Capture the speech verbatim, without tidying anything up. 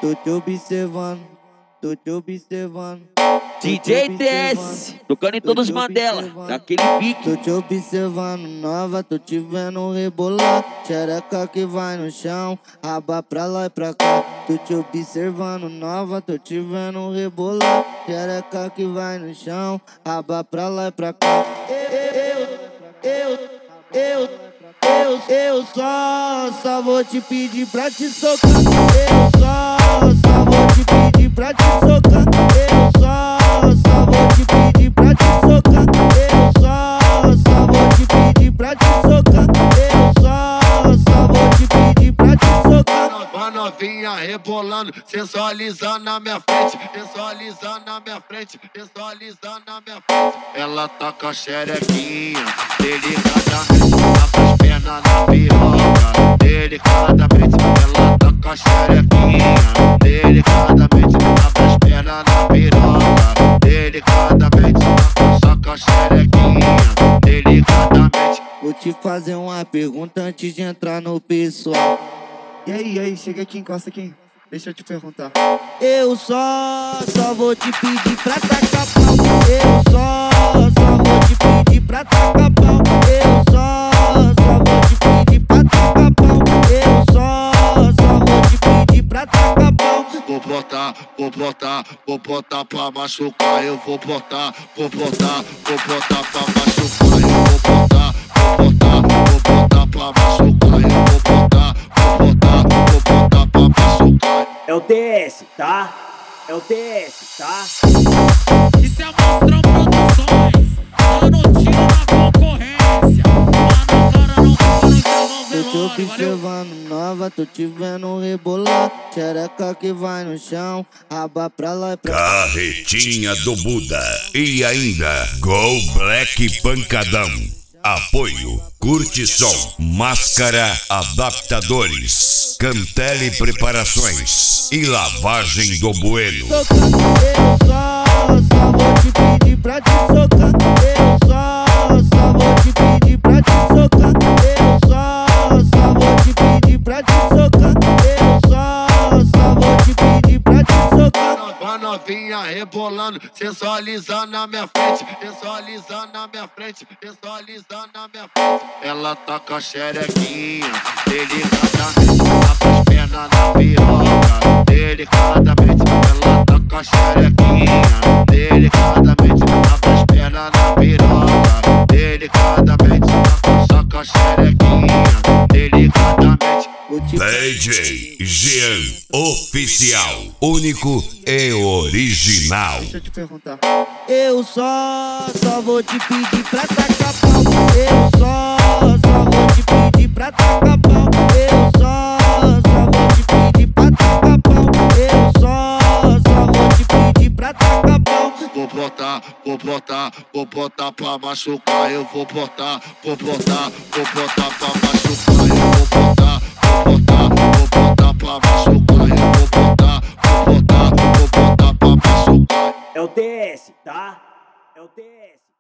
Tô te observando, tô te observando. D J T S, tocando em todos os Mandela, daquele pique. Tô te observando, nova, tô te vendo rebolar. Xereca que vai no chão, raba pra lá e pra cá. Tô te observando, nova, tô te vendo rebolar. Xereca que vai no chão, raba pra lá e pra cá. Eu, eu, eu, eu, eu só, só vou te pedir pra te socar. Eu só, só vou te pedir pra te socar. Eu só, só vou te pedir pra te socar. Eu só, só vou te pedir pra te socar. Eu só, só vou te pedir pra te socar. Uma novinha rebolando, sensualizando na minha frente, sensualizando na minha frente, sensualizando na minha frente. Ela tá com a xerequinha, delicadamente, tá com as pernas na piroca, delicadamente. Ela tá com a xerequinha, delicadamente, tá com as pernas na piroca, delicadamente. Tá com a xerequinha, delicadamente. Vou te fazer uma pergunta antes de entrar no pessoal. E aí, e aí, chega aqui, encosta aqui. Deixa eu te perguntar. Eu só, só vou te pedir pra tacar pau. Eu só, só vou te pedir pra tacar pau. Eu só, só vou te pedir pra tacar pau. Eu só, só vou te pedir pra tacar pau. Vou botar, vou botar, vou botar pra machucar. Eu vou botar, vou botar, vou botar pra machucar. Eu vou botar, vou botar, vou botar pra machucar. Eu vou botar, vou botar, vou botar pra machucar. É o T S, tá? É o T S, tá? Isso é Monstrão Produções, dando tiro na concorrência. Mano, cara, não para o seu Tô te velório, valeu? observando, nova, tô te vendo rebolar. Xereca que vai no chão, raba pra lá e pra cá. Carretinha do Buda e ainda Go Black Pancadão. Apoio Curte Som, Máscara Adaptadores, Cantele Preparações e Lavagem do Bueno. Eu só, só vou te pedir pra te socar. Eu só, só vou te pedir pra te socar. Eu só, só vou te pedir pra te socar. Eu só, só vou te pedir pra te socar. Uma novinha rebolando, sensualizando na minha frente, sensualizando na minha frente, sensualizando na minha frente. Ela tá com a xerequinha, delicadamente, tá com as pernas na piroca, delicadamente. Ela tá com a xerequinha, delicadamente, tá com as pernas na piroca, delicadamente. Tá com a xerequinha, delicadamente. D J Jean Oficial, único e original. Deixa eu te perguntar. Eu só, só vou te pedir pra tacar pau. Eu só, só vou te pedir pra tacar pau. Eu só, só vou te pedir pra tacar pau. Eu só, só vou te pedir pra tacar pau. Vou botar, vou botar, vou botar pra machucar. Eu vou botar, vou botar, vou botar pra machucar. Eu vou botar, vou botar, vou botar pra machucar. Eu vou botar, vou botar, vou botar pra machucar. É o T S, tá? É o T S.